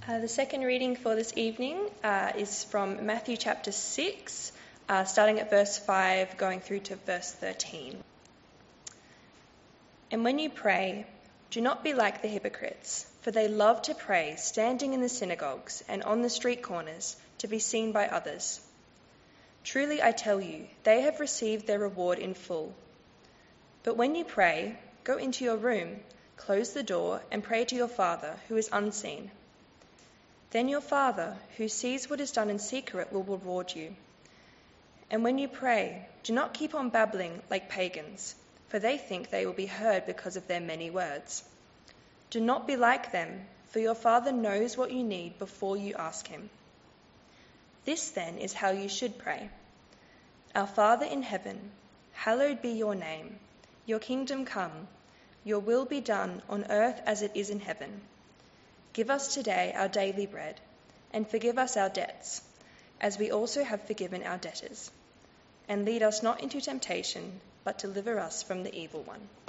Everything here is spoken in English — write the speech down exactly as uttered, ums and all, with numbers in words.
Uh, the second reading for this evening uh, is from Matthew chapter six, uh, starting at verse five, going through to verse thirteen. And when you pray, do not be like the hypocrites, for they love to pray standing in the synagogues and on the street corners to be seen by others. Truly I tell you, they have received their reward in full. But when you pray, go into your room, close the door, and pray to your Father who is unseen. Then your Father, who sees what is done in secret, will reward you. And when you pray, do not keep on babbling like pagans, for they think they will be heard because of their many words. Do not be like them, for your Father knows what you need before you ask him. This then is how you should pray. Our Father in heaven, hallowed be your name. Your kingdom come, your will be done on earth as it is in heaven. Give us today our daily bread, and forgive us our debts, as we also have forgiven our debtors. And lead us not into temptation, but deliver us from the evil one.